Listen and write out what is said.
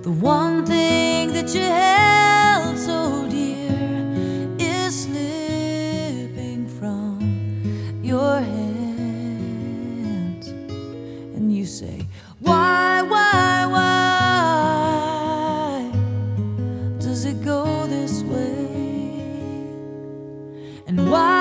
The one thing that you held so dear is slipping from your hands. And you say, why does it go this way? And why